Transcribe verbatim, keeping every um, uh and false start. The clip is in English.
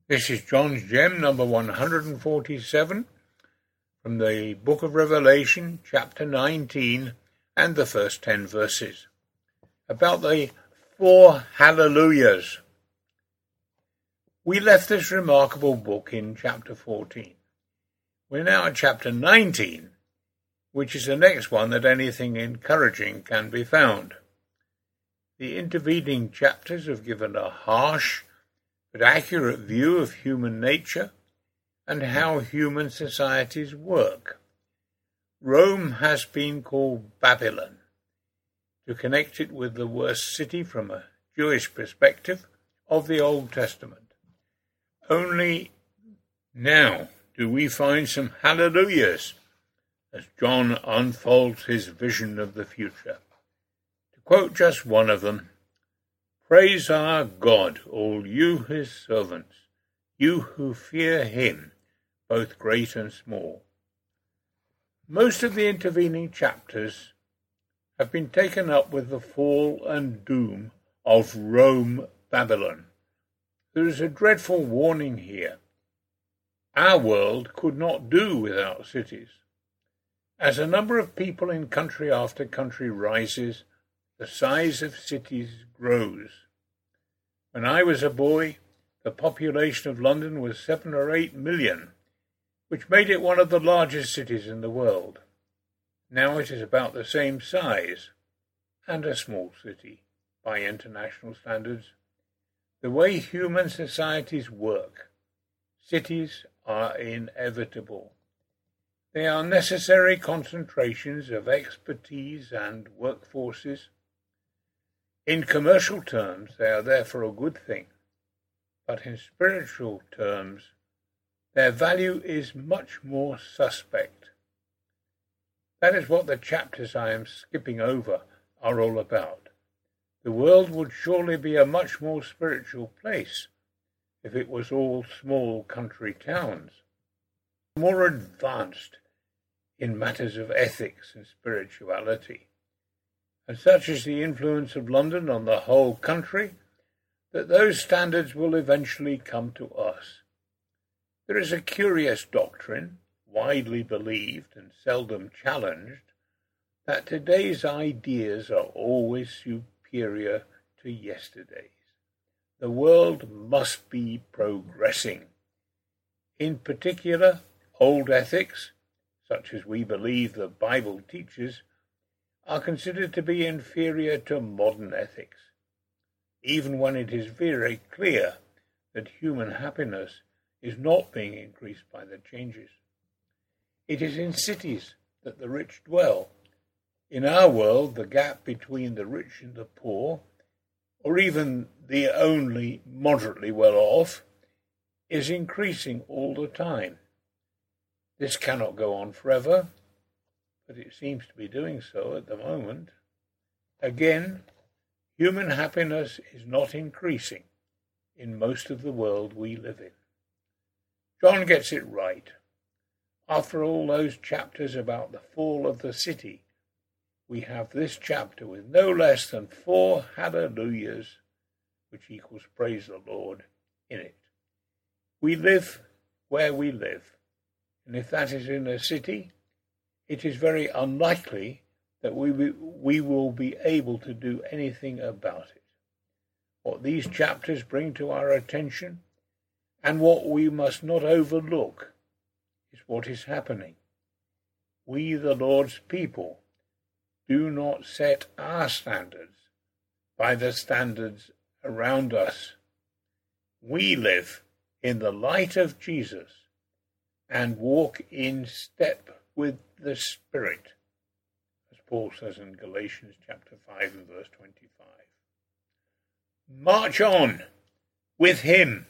This is John's Gem, number one hundred forty-seven, from the book of Revelation, chapter nineteen, and the first ten verses, about the four hallelujahs. We left this remarkable book in chapter fourteen. We're now at chapter nineteen, which is the next one that anything encouraging can be found. The intervening chapters have given a harsh but accurate view of human nature and how human societies work. Rome has been called Babylon, to connect it with the worst city from a Jewish perspective of the Old Testament. Only now do we find some hallelujahs as John unfolds his vision of the future. To quote just one of them, "Praise our God, all you his servants, you who fear him, both great and small." Most of the intervening chapters have been taken up with the fall and doom of Rome Babylon. There is a dreadful warning here. Our world could not do without cities. As the number of people in country after country rises, the size of cities grows. When I was a boy, the population of London was seven or eight million, which made it one of the largest cities in the world. Now it is about the same size, and a small city by international standards. The way human societies work, cities are inevitable. They are necessary concentrations of expertise and workforces. In commercial terms, they are therefore a good thing, but in spiritual terms, their value is much more suspect. That is what the chapters I am skipping over are all about. The world would surely be a much more spiritual place if it was all small country towns, more advanced in matters of ethics and spirituality. And such is the influence of London on the whole country, that those standards will eventually come to us. There is a curious doctrine, widely believed and seldom challenged, that today's ideas are always superior to yesterday's. The world must be progressing. In particular, old ethics, such as we believe the Bible teaches, are considered to be inferior to modern ethics, even when it is very clear that human happiness is not being increased by the changes. It is in cities that the rich dwell. In our world, the gap between the rich and the poor, or even the only moderately well off, is increasing all the time. This cannot go on forever, but it seems to be doing so at the moment. Again, human happiness is not increasing in most of the world we live in. John gets it right. After all those chapters about the fall of the city, we have this chapter with no less than four hallelujahs, which equals praise the Lord, in it. We live where we live, and if that is in a city, it is very unlikely that we, we will be able to do anything about it. What these chapters bring to our attention, and what we must not overlook, is what is happening. We, the Lord's people, do not set our standards by the standards around us. We live in the light of Jesus and walk in step with the Spirit, as Paul says in Galatians chapter five and verse twenty-five. March on with him.